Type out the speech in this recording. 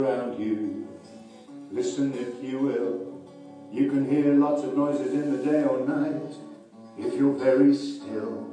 around you. Listen if you will. You can hear lots of noises in the day or night if you're very still.